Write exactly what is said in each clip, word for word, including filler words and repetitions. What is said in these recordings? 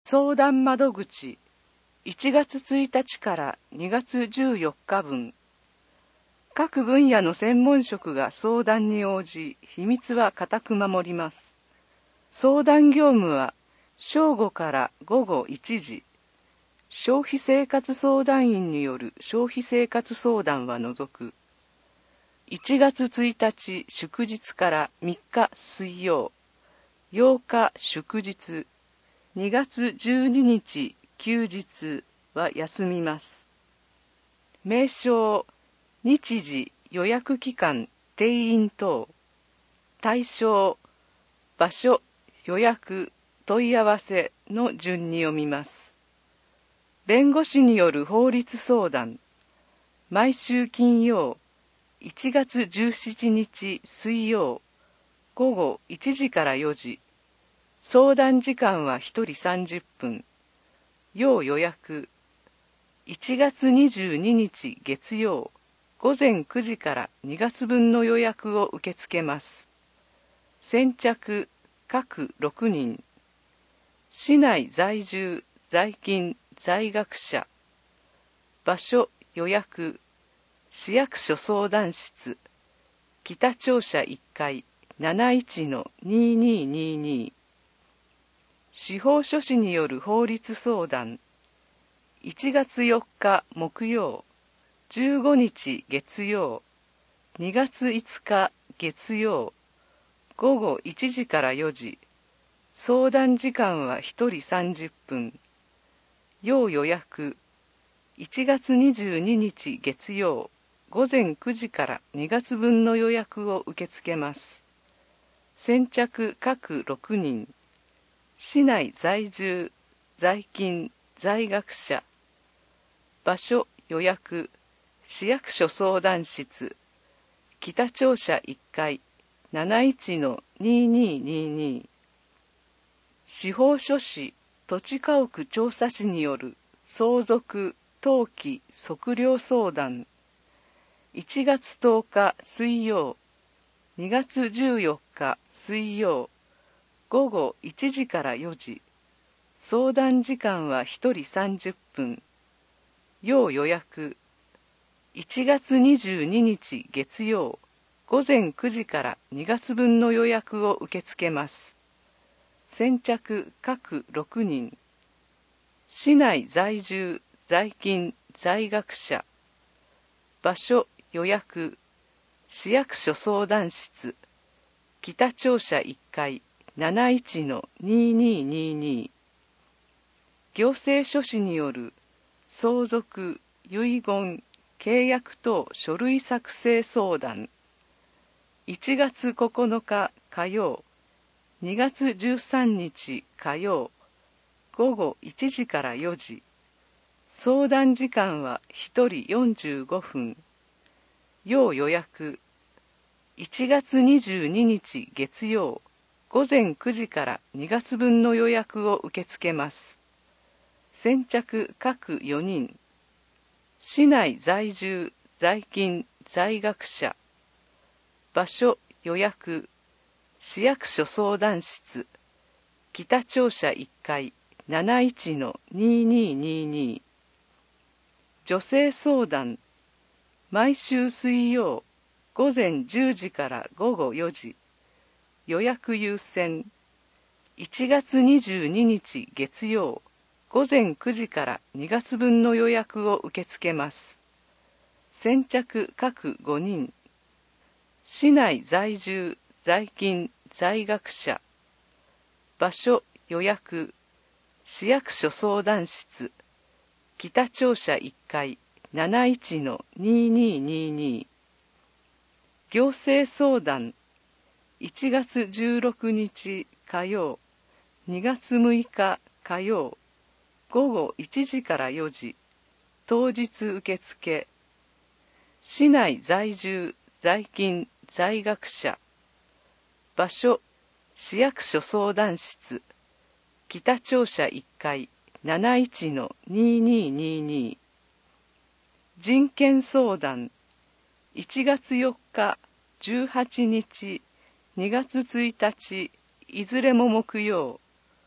相談窓口いちがつついたちからにがつじゅうよっかぶん。各分野の専門職が相談に応じ、秘密は固く守ります。相談業務は正午からごごいちじ。消費生活相談員による消費生活相談は除く。いちがつついたち祝日からみっか水曜、ようか祝日、にがつじゅうににち休日は休みます。名称、日時、予約期間、定員等。対象、場所、予約、問い合わせの順に読みます。弁護士による法律相談。毎週金曜、いちがつじゅうしちにち水曜、ごごいちじからよじ。相談時間はひとりさんじゅっぷん。要予約。いちがつにじゅうににち月曜、ごぜんくじからにがつぶんの予約を受け付けます。先着、各ろくにん。市内在住、在勤、在学者。場所、予約。市役所相談室。北庁舎いっかい、なないちのにににに。司法書士による法律相談。いちがつよっか木曜、じゅうごにち月曜、にがついつか月曜、ごごいちじからよじ。相談時間はひとりさんじゅっぷん。要予約。いちがつにじゅうににち月曜、ごぜんくじからにがつぶんの予約を受け付けます。先着各ろくにん。市内在住、在勤、在学者。場所、予約。市役所相談室。北庁舎いっかい、なないちのにににに。司法書士、土地家屋調査士による相続、登記、測量相談。いちがつとおか水曜、にがつじゅうよっか水曜、ごごいちじからよじ。相談時間はひとりさんじゅっぷん。要予約。いちがつにじゅうににち月曜、ごぜんくじからにがつぶんの予約を受け付けます。先着各ろくにん。市内在住、在勤、在学者。場所、予約。市役所相談室。北庁舎いっかい、なないちのにににに。行政書士による相続、遺言、契約等書類作成相談。いちがつここのか火曜、にがつじゅうさんにち火曜、ごごいちじからよじ。相談時間はひとりよんじゅうごふん。要予約。いちがつにじゅうににち月曜、ごぜんくじからにがつぶんの予約を受け付けます。先着各よにん。市内在住、在勤、在学者。場所、予約。市役所相談室。北庁舎いっかい、なないちのにににに。女性相談。毎週水曜、ごぜんじゅうじからごごよじ。予約優先。いちがつにじゅうににち月曜、ごぜんくじからにがつぶんの予約を受け付けます。先着各ごにん。市内在住、在勤、在学者。場所、予約。市役所相談室。北庁舎いっかい、なないちのにににに。行政相談。いちがつじゅうろくにち火曜、にがつむいか火曜、ごごいちじからよじ。当日受付。市内在住、在勤、在学者。場所、市役所相談室。北庁舎いっかい、なないちのにににに。人権相談。いちがつよっか、じゅうはちにち、にがつついたち、いずれも木曜。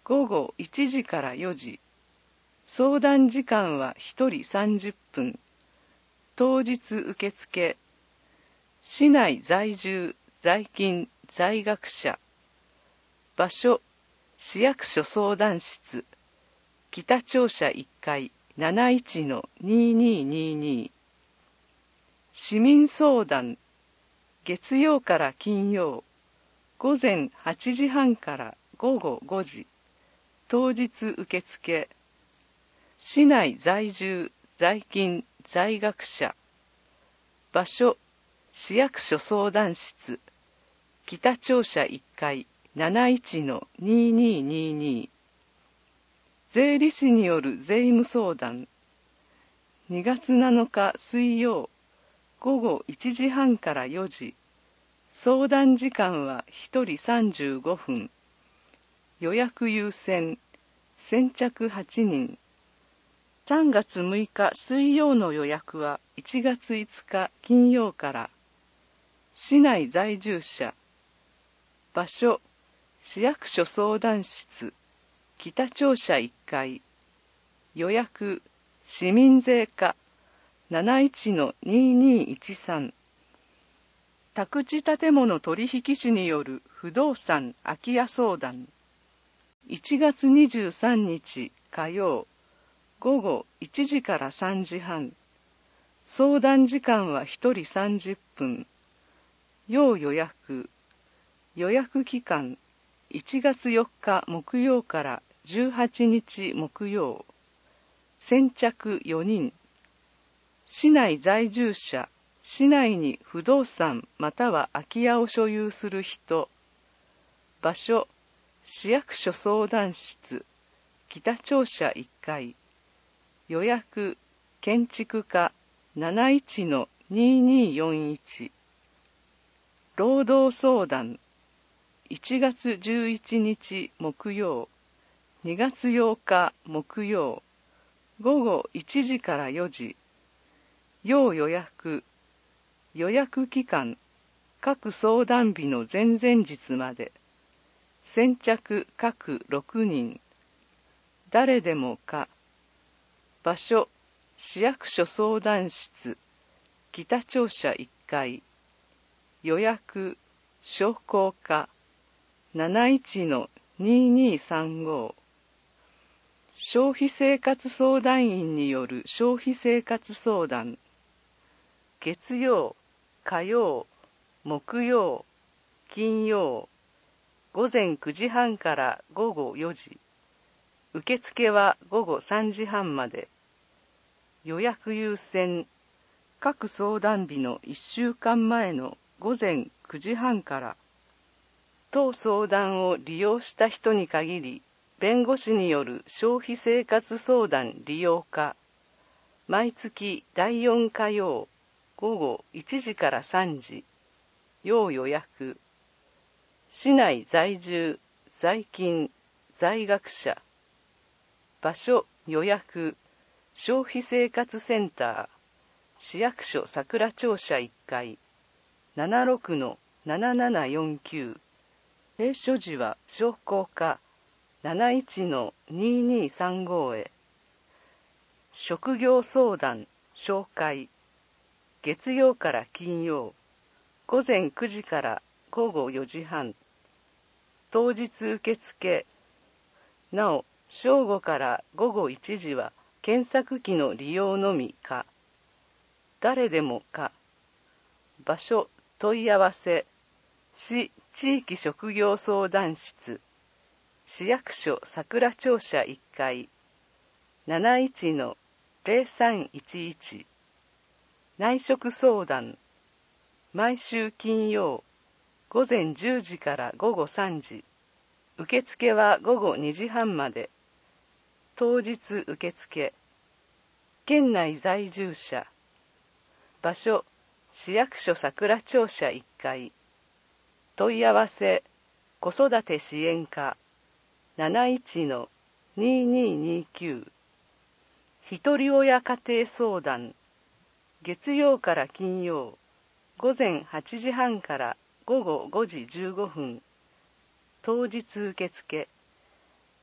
ごごいちじからよじ。相談時間はひとりさんじゅっぷん。当日受付。市内在住、在勤、在学者。場所、市役所相談室。北庁舎いっかい なないちのにににに。市民相談。月曜から金曜。午前はちじはんからごごごじ。当日受付。市内在住、在勤、在学者。場所、市役所相談室。北庁舎いっかい なないちのにににに。税理士による税務相談。にがつなのか水曜、ごごいちじはんからよじ。相談時間はひとりさんじゅうごふん。予約優先。先着はちにん。さんがつむいか水曜の予約はいちがついつか金曜から。市内在住者。場所、市役所相談室。北庁舎いっかい。予約、市民税課 なないちのににいちさん。宅地建物取引士による不動産空き家相談。いちがつにじゅうさんにち火曜、ごごいちじからさんじはん。相談時間はひとりさんじゅっぷん。要予約。予約期間、いちがつよっか木曜からじゅうはちにち木曜。先着よにん。市内在住者、市内に不動産または空き家を所有する人。場所、市役所相談室。北庁舎いっかい。予約、建築課 なないちのにによんいち。労働相談。いちがつじゅういちにち木曜、にがつようか木曜、ごごいちじからよじ。要予約。予約期間、各相談日の前々日まで。先着各ろくにん。誰でもか。場所、市役所相談室。北庁舎いっかい。予約、商工課 なないちのににさんご。消費生活相談員による消費生活相談。月曜、火曜、木曜、金曜、ごぜんくじはんからごごよじ。受付はごごさんじはんまで。予約優先。各相談日のいっしゅうかんまえのごぜんくじはんから。当相談を利用した人に限り、弁護士による消費生活相談利用可。毎月だいよんかよう、ごごいちじからさんじ。要予約。市内在住、在勤、在学者。場所予約。消費生活センター。市役所桜庁舎いっかい。ななろくのななななよんきゅう。閉所時は商工課 なないちのににさんご へ。職業相談、紹介。月曜から金曜、ごぜんくじからごごよじはん。当日受付。なお、正午からごごいちじは検索機の利用のみか。誰でもか。場所、問い合わせ。市地域職業相談室。市役所桜庁舎いっかい。なないちのぜろさんいちいち。内職相談。毎週金曜、ごぜんじゅうじからごごさんじ。受付はごごにじはんまで。当日受付。県内在住者。場所、市役所桜庁舎いっかい。問い合わせ、子育て支援課 なないちのにににきゅう。ひとり親家庭相談。月曜から金曜、ごぜんはちじはんからごごごじじゅうごふん。当日受付。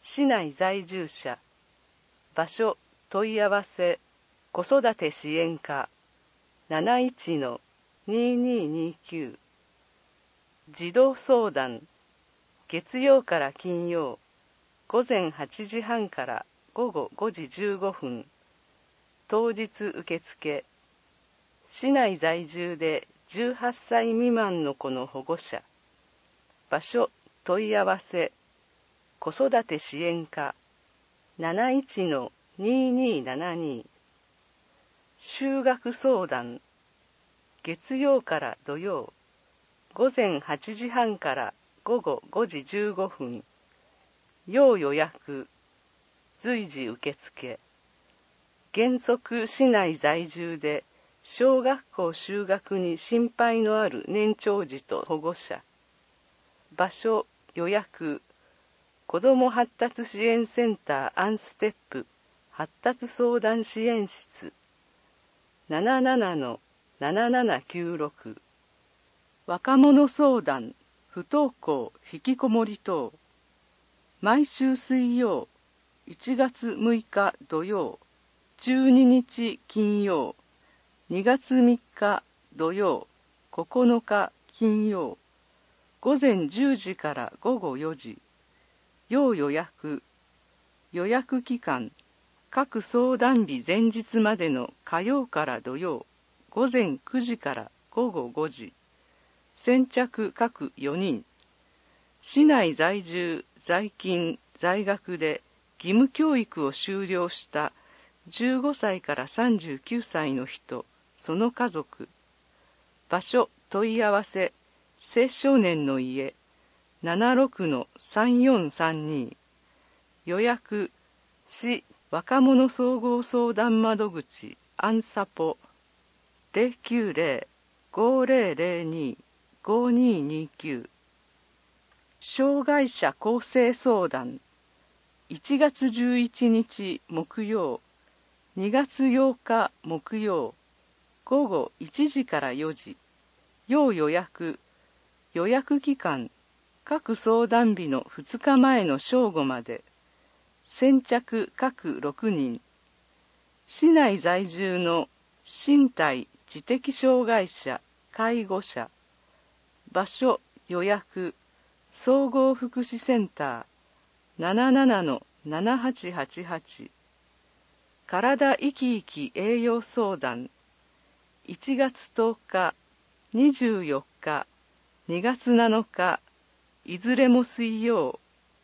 市内在住者。場所問い合わせ子育て支援課 なないちのににーにーきゅう。児童相談月曜から金曜午前はちじはんから午後ごじじゅうごふん。当日受付。市内在住でじゅうはっさい未満の子の保護者。場所問い合わせ子育て支援課 なないちのににーななにー。就学相談月曜から土曜午前はちじはんから午後ごじじゅうごふん。要予約随時受付。原則市内在住で小学校就学に心配のある年長児と保護者。場所予約子ども発達支援センターアンステップ発達相談支援室 ななななのななななきゅうろく。若者相談不登校引きこもり等。毎週水曜いちがつむいか土曜じゅうににち金曜にがつみっか土曜ここのか金曜午前じゅうじから午後よじ。要予約予約期間各相談日前日までの火曜から土曜午前くじから午後ごじ。先着各よにん。市内在住在勤在学で義務教育を修了したじゅうごさいからさんじゅうきゅうさいの人、その家族。場所問い合わせ青少年の家 ななろくのさんよんさんに。予約市若者総合相談窓口アンサポ ゼロきゅうゼロ ごゼロゼロに ごにーにーきゅう。障害者更生相談いちがつじゅういちにち木曜にがつようか木曜午後いちじからよじ。要予約予約期間各相談日のふつかまえの正午まで。先着各ろくにん。市内在住の身体知的障害者介護者。場所予約総合福祉センター ななななのななはちはちはち。体生き生き栄養相談いちがつとおかにじゅうよっかにがつなのかいずれも水曜。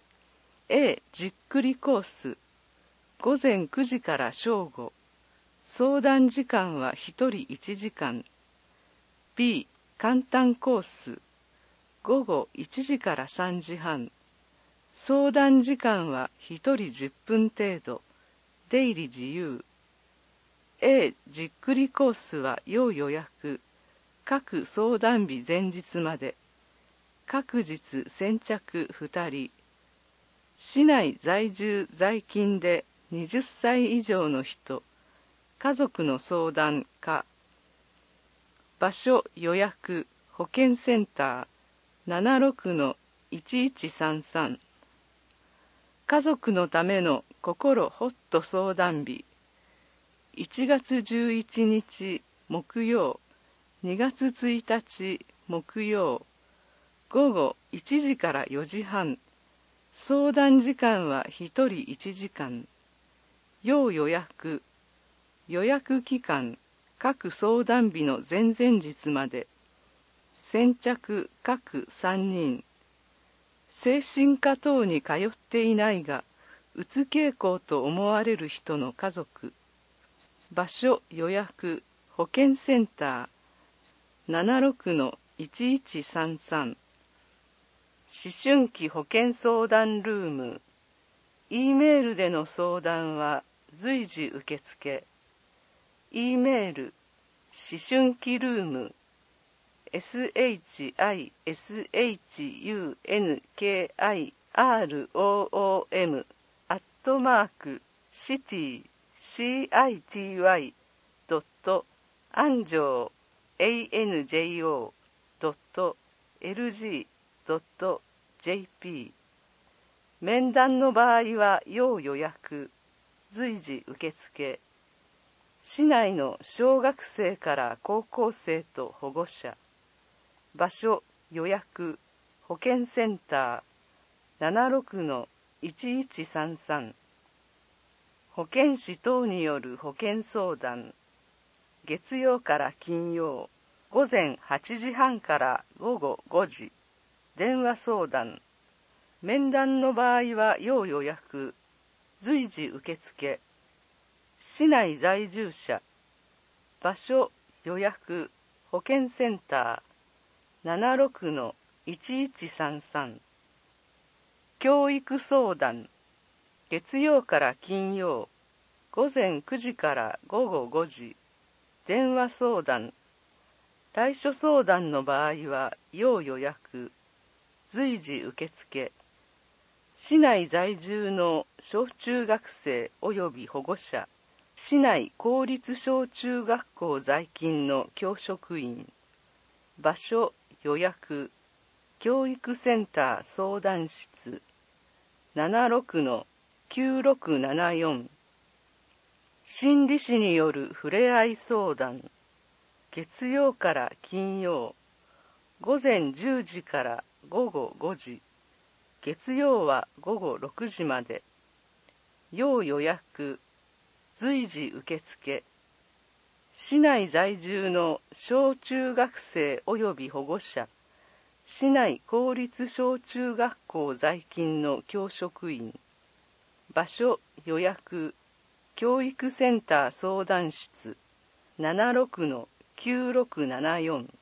A じっくりコース午前くじから正午。相談時間はひとりいちじかん。 B 簡単コース午後いちじからさんじはん。相談時間はひとりじゅっぷん程度。出入り自由。 A じっくりコースは要予約各相談日前日まで。各日先着ふたり。市内在住在勤ではたち以上の人、家族の相談課。場所予約保健センター ななろくのいちいちさんさん。家族のための心ホット相談日いちがつじゅういちにち木曜にがつついたち木曜午後いちじからよじはん。相談時間はひとりいちじかん。要予約予約期間各相談日の前々日まで。先着各さんにん。精神科等に通っていないがうつ傾向と思われる人の家族。場所予約保健センター ななろくのいちいちさんさん。思春期保健相談ルーム。 E メールでの相談は随時受付。 E メール思春期ルーム シシャンキアットマークシティ シティ ドットアンジョー アンジョー ドットエルジー ドット ジェーピー面談の場合は要予約、随時受付。市内の小学生から高校生と保護者。場所、予約、保健センター ななろくのいちいちさんさん。保健師等による保健相談。月曜から金曜、午前はちじはんから午後ごじ。電話相談。面談の場合は要予約、随時受付。市内在住者。場所、予約、保健センター ななろくのいちいちさんさん。教育相談。月曜から金曜、午前くじから午後ごじ。電話相談。来所相談の場合は要予約、随時受付。市内在住の小中学生及び保護者。市内公立小中学校在勤の教職員。場所、予約、教育センター相談室 ななろくのきゅうろくななよん。心理師によるふれあい相談。月曜から金曜、午前じゅうじから午後ごじ。月曜は午後ろくじまで。要予約、随時受付。市内在住の小中学生及び保護者。市内公立小中学校在勤の教職員。場所、予約、教育センター相談室 ななろくのきゅうろくななよん。